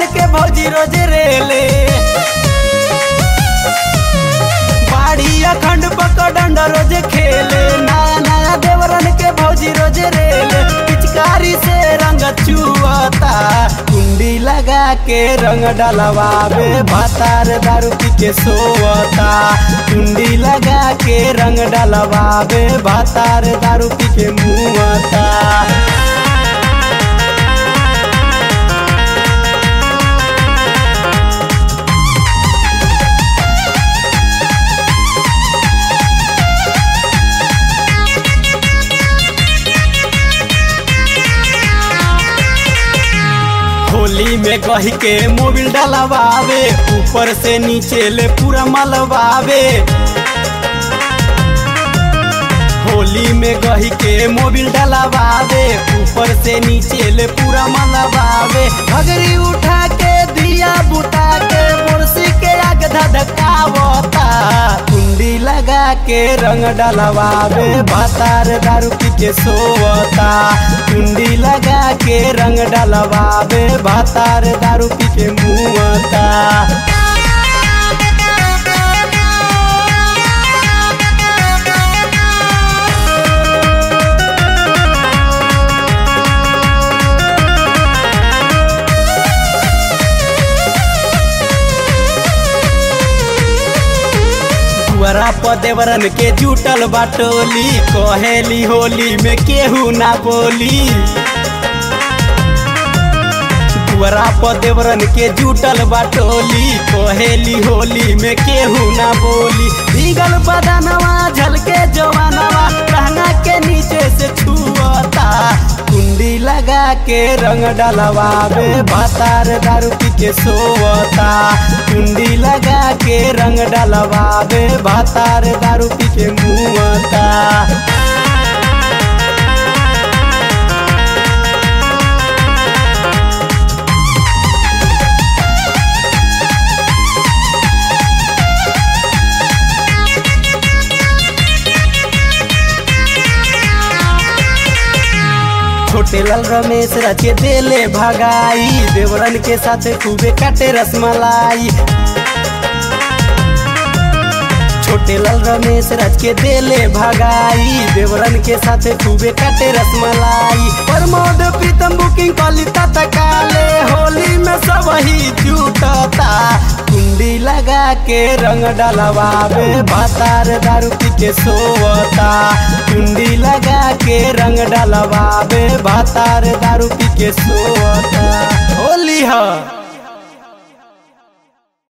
के भौजी रोज रेले बाड़ी अखंड पकड़ंड रोज खेले नया नया देवरन के भौजी रोज रेले पिचकारी से रंग चुआता कुंडी लगा के रंग डलवावे भातार दारू पी के सोवता कुंडी लगा के रंग डलवावे भातार दारू पी के मुआता। होली में गही के मोबिल डलवावे ऊपर से नीचे ले पूरा मलवावे होली में गही के मोबिल डलवावे ऊपर से नीचे ले पूरा मलवावे घगरी उठा के दिया बुता के मुर्सी के आग धधकावता कुंडी लगा के रंग डलवावे भातार दारू पी के सोवता कुंडी लगा के रंग डलवावे भातार दारू पी के मुआता। दुआरा पर देवरन के जुटल बाटोली कहेली होली में केहू ना बोली दुआरा पर देवरन के जुटल बाटोली कहेली होली में केहू ना बोली भीगल बदनवा झलके जवानवा लहंगा के नीचे से छुअता कुंडी लगा के रंग डलवावे भातार दारू पी के सोवता कुंडी लगा के रंग डलवावे भातार दारू पी के मुआता। छोटे लाल रमेश रचे देले भगाई देवरन के साथ खूबे काटे रसमलाई छोटे लाल रमेश रच के देले भगाई देवरन के साथ खूबे काटे रसमलाई प्रमोद प्रीतम बुकिंग कलिता तकाले होली में सब ही जुटता कुंडी लगा के रंग डलवावे भातार दारू पी के सोवता कुंडी लगा के रंग डलवावे भातार दारू पी के सोवता। होली है।